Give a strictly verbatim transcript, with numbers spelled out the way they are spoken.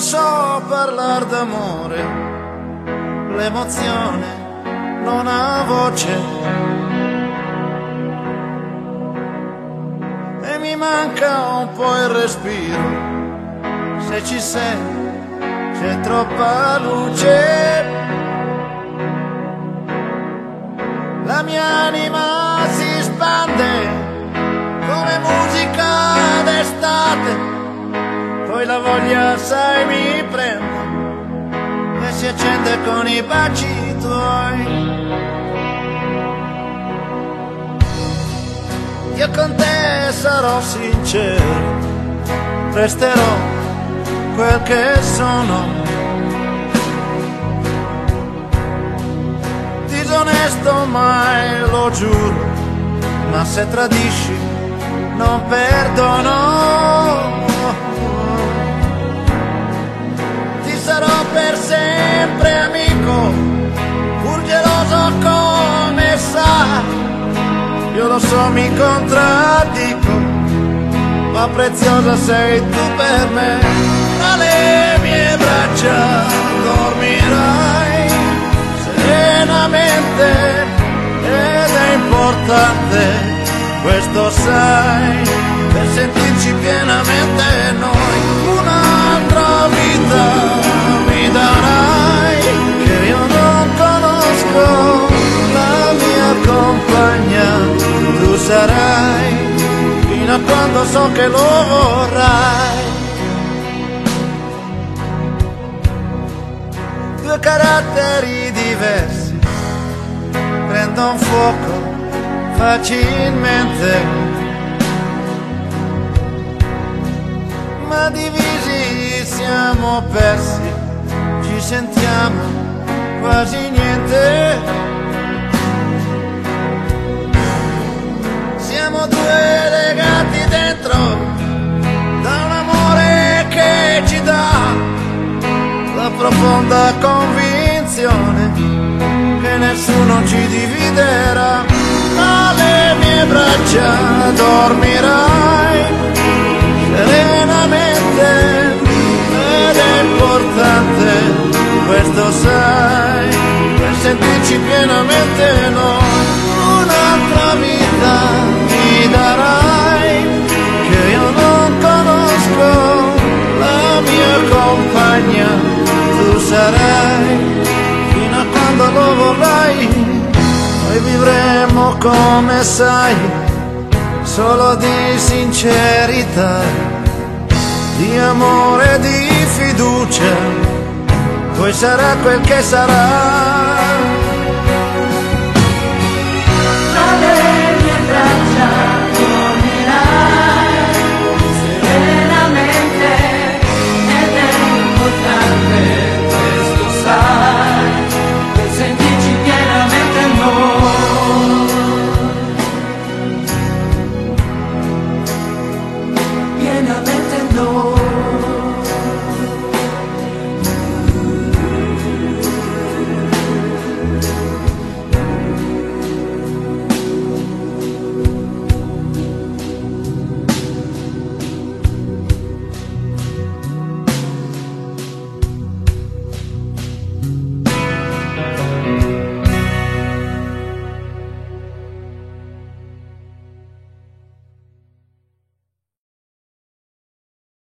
so parlare d'amore, l'emozione non ha voce e mi manca un po' il respiro. Se ci sei c'è troppa luce, la mia anima si spande come musica d'estate. Poi la voglia, sai, mi prende e si accende con i baci tuoi. Io con te sarò sincero, resterò quel che sono, disonesto mai, lo giuro, ma se tradisci non perdono. Sarò per sempre amico, pur geloso come sa. Io lo so, mi contraddico, ma preziosa sei tu per me. Tra le mie braccia dormirai serenamente ed è importante, questo sai, per sentirci pienamente noi. Un'altra vita mi darai, che io non conosco, la mia compagna tu sarai, fino a quando so che lo vorrai. Due caratteri diversi prendono fuoco facilmente, ma divisi siamo persi, ci sentiamo quasi niente. Siamo due legati dentro da un amore che ci dà la profonda convinzione che nessuno ci dividerà. Tra le mie braccia dormirai serenamente ed è importante, questo sai, per sentirci pienamente noi. Un'altra vita mi darai, che io non conosco, la mia compagna tu sarai, fino a quando lo vorrai. Noi vivremo come sai, solo di sincerità, di amore, di fiducia, poi sarà quel che sarà.